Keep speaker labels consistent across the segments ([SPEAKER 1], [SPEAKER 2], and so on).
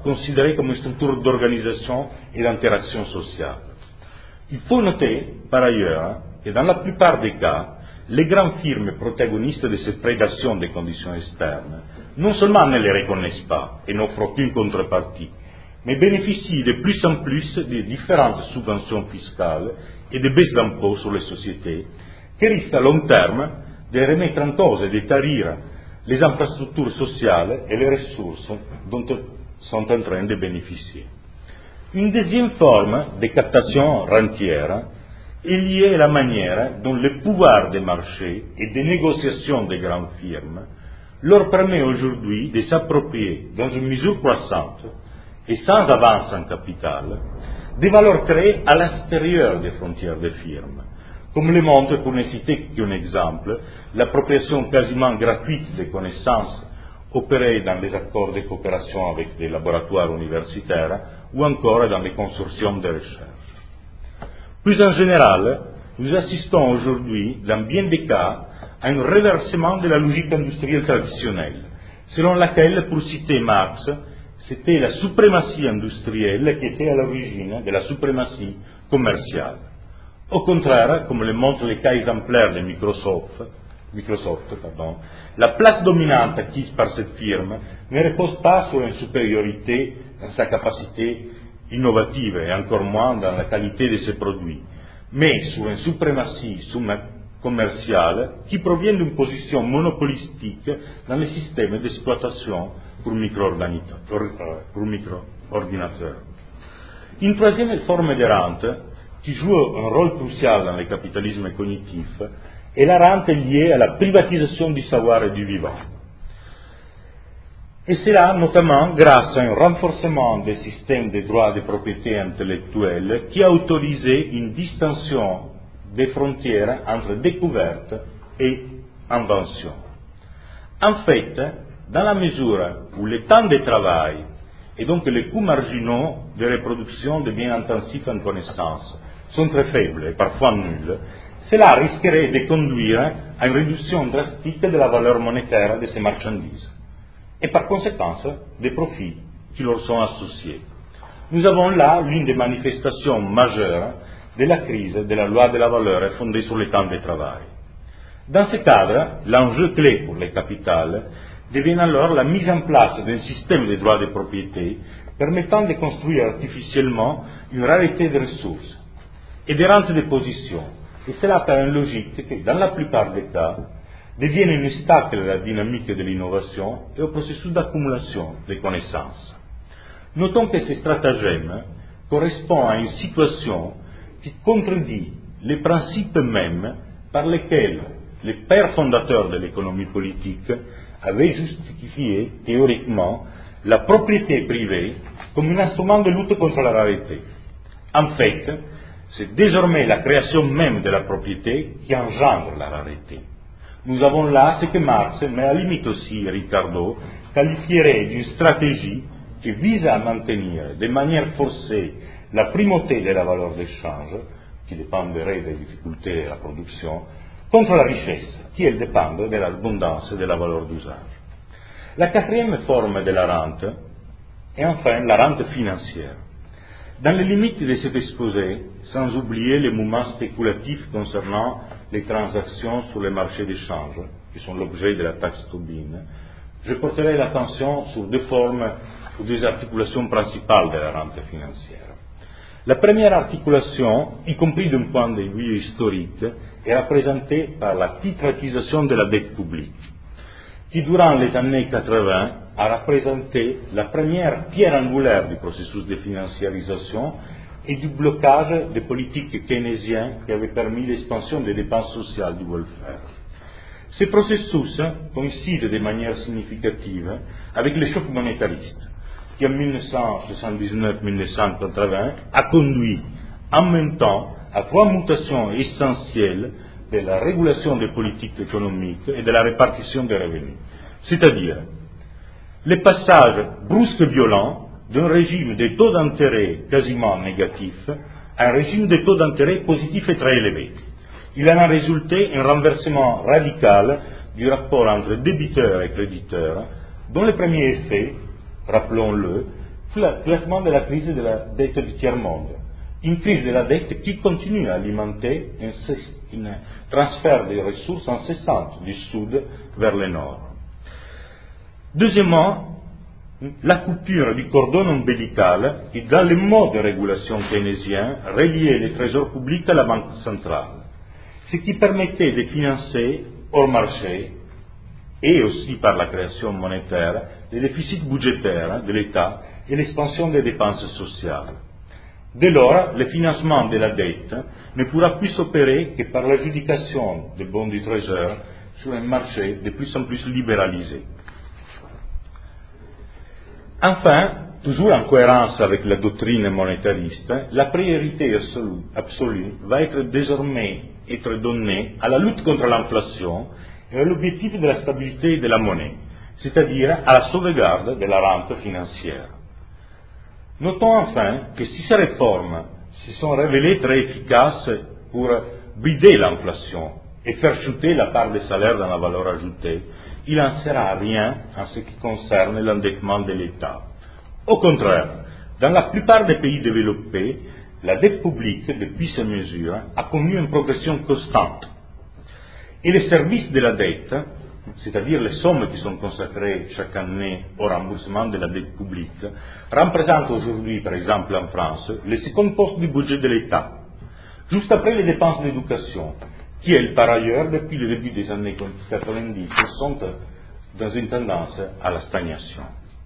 [SPEAKER 1] considérée comme une structure d'organisation et d'interaction sociale. Il faut noter, par ailleurs, que dans la plupart des cas, les grandes firmes protagonistes de cette prédation des conditions externes non seulement ne les reconnaissent pas et n'offrent aucune contrepartie, mais bénéficient de plus en plus de différentes subventions fiscales et de baisses d'impôts sur les sociétés qui risquent à long terme de remettre en cause et de tarir les infrastructures sociales et les ressources dont elles sont en train de bénéficier. Une deuxième forme de captation rentière est liée à la manière dont le pouvoir des marchés et des négociations des grandes firmes leur permet aujourd'hui de s'approprier, dans une mesure croissante et sans avance en capital, des valeurs créées à l'extérieur des frontières des firmes, comme le montre, pour ne citer qu'un exemple, l'appropriation quasiment gratuite des connaissances opérées dans les accords de coopération avec des laboratoires universitaires ou encore dans les consortiums de recherche. Plus en général, nous assistons aujourd'hui, dans bien des cas, à un renversement de la logique industrielle traditionnelle, selon laquelle, pour citer Marx, c'était la suprématie industrielle qui était à l'origine de la suprématie commerciale. Au contraire, comme le montre le cas exemplaire de Microsoft, la place dominante acquise par cette firme ne repose pas sur une supériorité dans sa capacité innovative et encore moins dans la qualité de ses produits, mais sur une suprématie commerciale qui provient d'une position monopolistique dans les systèmes d'exploitation pour micro-ordinateurs. Une troisième forme de rente qui joue un rôle crucial dans le capitalisme cognitif est la rente liée à la privatisation du savoir et du vivant. Et cela notamment grâce à un renforcement des systèmes de droits de propriété intellectuelle qui a autorisé une distinction des frontières entre découverte et invention. En fait, dans la mesure où le temps de travail et donc les coûts marginaux de reproduction de biens intensifs en connaissance sont très faibles et parfois nuls, cela risquerait de conduire à une réduction drastique de la valeur monétaire de ces marchandises et par conséquent des profits qui leur sont associés. Nous avons là l'une des manifestations majeures de la crise de la loi de la valeur fondée sur le temps de travail. Dans ce cadre, l'enjeu clé pour le capital devient alors la mise en place d'un système de droits de propriété permettant de construire artificiellement une rareté de ressources et des rentes de position, et cela par une logique qui, dans la plupart des cas, devienne un obstacle à la dynamique de l'innovation et au processus d'accumulation des connaissances. Notons que ce stratagème correspond à une situation qui contredit les principes mêmes par lesquels les pères fondateurs de l'économie politique avaient justifié théoriquement la propriété privée comme un instrument de lutte contre la rareté. En fait, c'est désormais la création même de la propriété qui engendre la rareté. Nous avons là ce que Marx, mais à la limite aussi Ricardo, qualifierait d'une stratégie qui vise à maintenir de manière forcée la primauté de la valeur d'échange, qui dépendrait des difficultés de la production, contre la richesse, qui elle dépend de l'abondance et de la valeur d'usage. La quatrième forme de la rente est enfin la rente financière. Dans les limites de cet exposé, sans oublier les mouvements spéculatifs concernant les transactions sur les marchés d'échange, qui sont l'objet de la taxe Tobin, je porterai l'attention sur deux formes ou deux articulations principales de la rente financière. La première articulation, y compris d'un point de vue historique, est représentée par la titratisation de la dette publique, qui durant les années 80 a représenté la première pierre angulaire du processus de financiarisation et du blocage des politiques keynésiennes qui avaient permis l'expansion des dépenses sociales du welfare. Ce processus coïncide de manière significative avec le choc monétariste, qui en 1979-1980 a conduit en même temps à trois mutations essentielles de la régulation des politiques économiques et de la répartition des revenus, c'est-à-dire le passage brusque et violent d'un régime de taux d'intérêt quasiment négatif à un régime de taux d'intérêt positif et très élevé. Il en a résulté un renversement radical du rapport entre débiteurs et créditeurs, dont le premier effet, rappelons-le, le traitement de la crise de la dette du tiers-monde. Une crise de la dette qui continue à alimenter un transfert de ressources incessant du sud vers le nord. Deuxièmement, la coupure du cordon ombilical qui, dans le mode de régulation keynésien, reliait les trésors publics à la Banque centrale, ce qui permettait de financer hors marché et aussi par la création monétaire les déficits budgétaires de l'État et l'expansion des dépenses sociales. Dès lors, le financement de la dette ne pourra plus s'opérer que par l'adjudication des bons du Trésor sur un marché de plus en plus libéralisé. Enfin, toujours en cohérence avec la doctrine monétariste, la priorité absolue va être désormais donnée à la lutte contre l'inflation et à l'objectif de la stabilité de la monnaie, c'est-à-dire à la sauvegarde de la rente financière. Notons enfin que si ces réformes se sont révélées très efficaces pour brider l'inflation et faire chuter la part des salaires dans la valeur ajoutée, il n'en sera rien en ce qui concerne l'endettement de l'État. Au contraire, dans la plupart des pays développés, la dette publique, depuis ces mesures, a connu une progression constante. Et les services de la dette, c'est-à-dire les sommes qui sont consacrées chaque année au remboursement de la dette publique, représentent aujourd'hui, par exemple en France, le second poste du budget de l'État, juste après les dépenses d'éducation, qui, elles, par ailleurs, depuis le début des années 90, sont dans une tendance à la stagnation.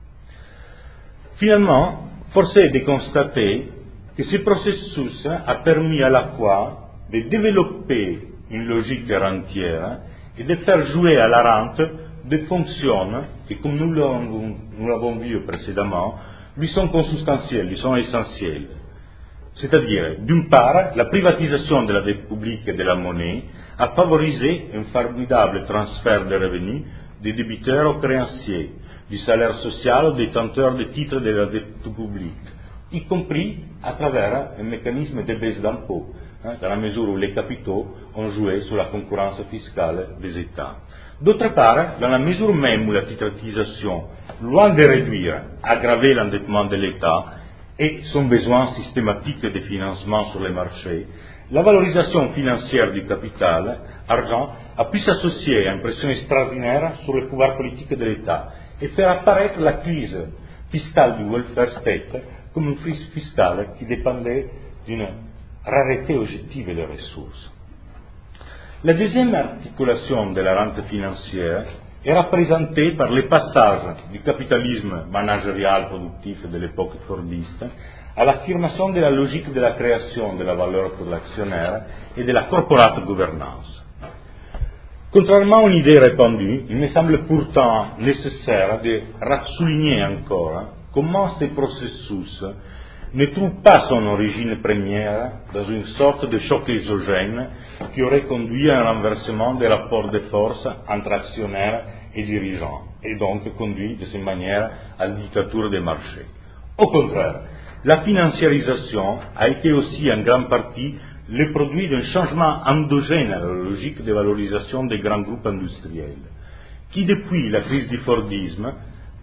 [SPEAKER 1] Finalement, force est de constater que ce processus a permis à la fois de développer une logique rentière et de faire jouer à la rente des fonctions qui, comme nous l'avons vu précédemment, lui sont consubstantielles, lui sont essentielles. C'est-à-dire, d'une part, la privatisation de la dette publique et de la monnaie a favorisé un formidable transfert de revenus des débiteurs aux créanciers, du salaire social aux détenteurs des titres de la dette publique, y compris à travers un mécanisme de baisse d'impôts, dans la mesure où les capitaux ont joué sur la concurrence fiscale des États. D'autre part, dans la mesure même où la titrisation, loin de réduire, aggravait l'endettement de l'État et son besoin systématique de financement sur les marchés, la valorisation financière du capital, argent, a pu s'associer à une pression extraordinaire sur le pouvoir politique de l'État et faire apparaître la crise fiscale du welfare state comme une crise fiscale qui dépendait d'une rareté objective des ressources. La deuxième articulation de la rente financière est représentée par le passage du capitalisme managérial productif de l'époque fordiste à l'affirmation de la logique de la création de la valeur pour l'actionnaire et de la corporate gouvernance. Contrairement à une idée répandue, il me semble pourtant nécessaire de souligner encore comment ce processus ne trouve pas son origine première dans une sorte de choc exogène qui aurait conduit à un renversement des rapports de force entre actionnaires et dirigeants, et donc conduit de cette manière à la dictature des marchés. Au contraire, la financiarisation a été aussi en grande partie le produit d'un changement endogène à la logique de valorisation des grands groupes industriels, qui depuis la crise du Fordisme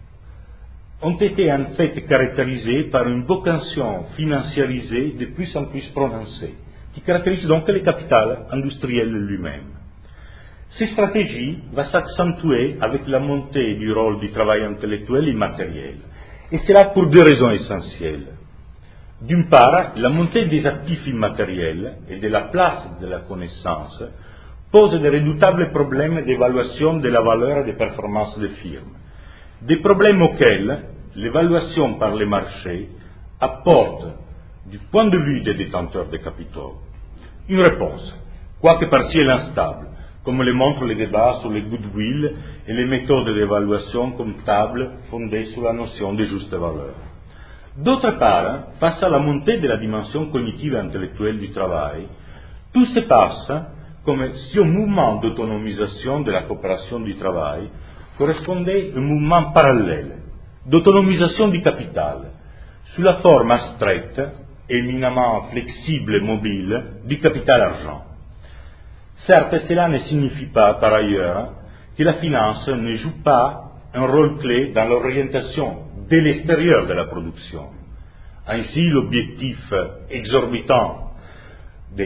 [SPEAKER 1] ont été en fait caractérisés par une vocation financiarisée de plus en plus prononcée, qui caractérise donc le capital industriel lui-même. Cette stratégie va s'accentuer avec la montée du rôle du travail intellectuel et matériel, et cela pour deux raisons essentielles. D'une part, la montée des actifs immatériels et de la place de la connaissance pose de redoutables problèmes d'évaluation de la valeur et des performances des firmes, des problèmes auxquels l'évaluation par les marchés apporte, du point de vue des détenteurs de capitaux, une réponse, quoique partielle instable, comme le montrent les débats sur le goodwill et les méthodes d'évaluation comptable fondées sur la notion de juste valeur. D'autre part, face à la montée de la dimension cognitive et intellectuelle du travail, tout se passe comme si au mouvement d'autonomisation de la coopération du travail correspondait un mouvement parallèle d'autonomisation du capital, sous la forme abstraite, éminemment flexible et mobile, du capital argent. Certes, cela ne signifie pas, par ailleurs, que la finance ne joue pas un rôle clé dans l'orientation de l'extérieur de la production. Ainsi, l'objectif exorbitant de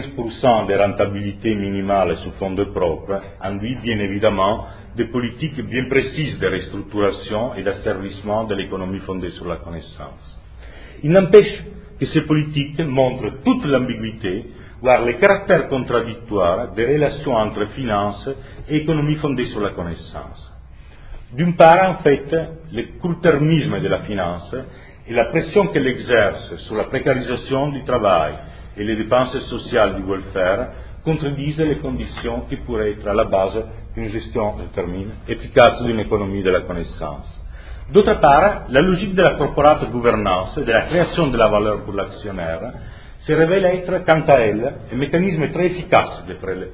[SPEAKER 1] 15% de rentabilité minimale sous fonds de propre induit bien évidemment des politiques bien précises de restructuration et d'asservissement de l'économie fondée sur la connaissance. Il n'empêche que ces politiques montrent toute l'ambiguïté, voire les caractères contradictoires des relations entre finances et économie fondée sur la connaissance. D'une part, en fait, le court-termisme de la finance et la pression qu'elle exerce sur la précarisation du travail et les dépenses sociales du welfare contredisent les conditions qui pourraient être à la base d'une gestion, efficace d'une économie de la connaissance. D'autre part, la logique de la corporate gouvernance et de la création de la valeur pour l'actionnaire se révèle être, quant à elle, un mécanisme très efficace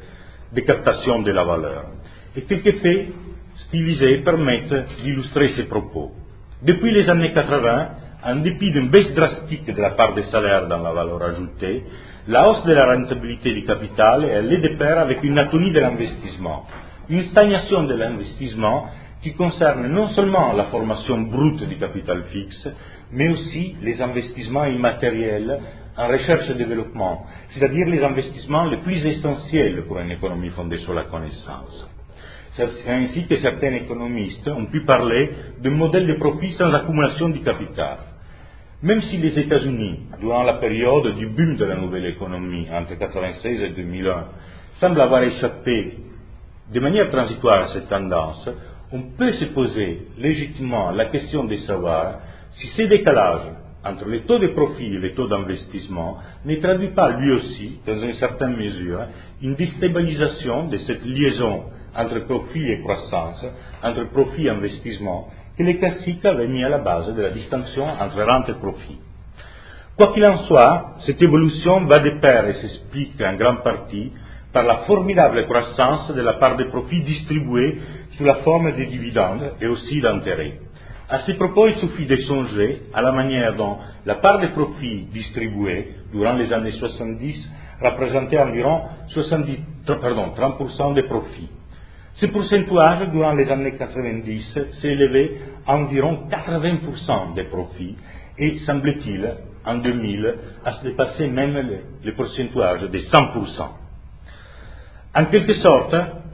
[SPEAKER 1] de captation de la valeur. Et quelques faits stylisés permettent d'illustrer ces propos. Depuis les années 80, en dépit d'une baisse drastique de la part des salaires dans la valeur ajoutée, la hausse de la rentabilité du capital est allée de pair avec une atonie de l'investissement, une stagnation de l'investissement qui concerne non seulement la formation brute du capital fixe, mais aussi les investissements immatériels en recherche et développement, c'est-à-dire les investissements les plus essentiels pour une économie fondée sur la connaissance. C'est ainsi que certains économistes ont pu parler d'un modèle de profit sans accumulation du capital. Même si les États-Unis, durant la période du boom de la nouvelle économie, entre 1996 et 2001, semblent avoir échappé de manière transitoire à cette tendance, on peut se poser légitimement la question de savoir si ces décalages entre les taux de profit et les taux d'investissement ne traduit pas lui aussi, dans une certaine mesure, une déstabilisation de cette liaison entre profit et croissance, entre profit et investissement, que les classiques avaient mis à la base de la distinction entre rente et profit. Quoi qu'il en soit, cette évolution va de pair et s'explique en grande partie par la formidable croissance de la part des profits distribués sous la forme de dividendes et aussi d'intérêts. À ce propos, il suffit de songer à la manière dont la part des profits distribués durant les années 70 représentait environ 30% des profits. Ce pourcentage, durant les années 90, s'est élevé à environ 80% des profits et, semble-t-il, en 2000, à se dépasser même le pourcentage de 100%. En quelque sorte,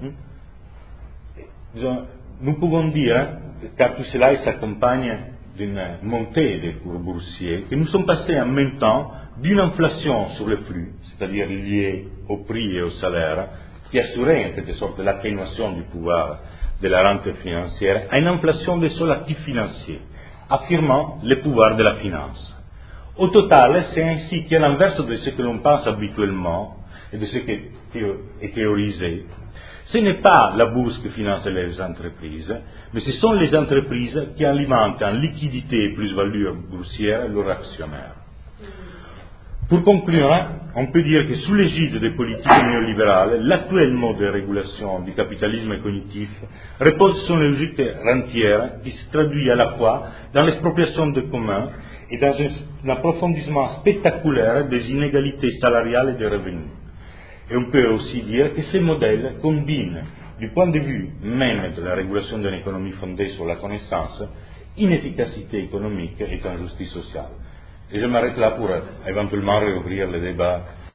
[SPEAKER 1] nous pouvons dire, car tout cela s'accompagne d'une montée des cours boursiers, que nous sommes passés en même temps d'une inflation sur le flux, c'est-à-dire liée au prix et au salaire, qui assurait en quelque sorte l'atténuation du pouvoir de la rente financière, à une inflation des seuls actifs financiers, affirmant le pouvoir de la finance. Au total, c'est ainsi qu'à l'inverse de ce que l'on pense habituellement et de ce qui est théorisé, ce n'est pas la bourse qui finance les entreprises, mais ce sont les entreprises qui alimentent en liquidité et plus-value boursière leurs actionnaires. Pour conclure, on peut dire que sous l'égide des politiques néolibérales, l'actuel mode de régulation du capitalisme cognitif repose sur une logique rentière qui se traduit à la fois dans l'expropriation de communs et dans un approfondissement spectaculaire des inégalités salariales et des revenus. Et on peut aussi dire que ces modèles combinent, du point de vue même de la régulation d'une économie fondée sur la connaissance, inefficacité économique et injustice sociale. Et je m'arrête là pour éventuellement réouvrir le débat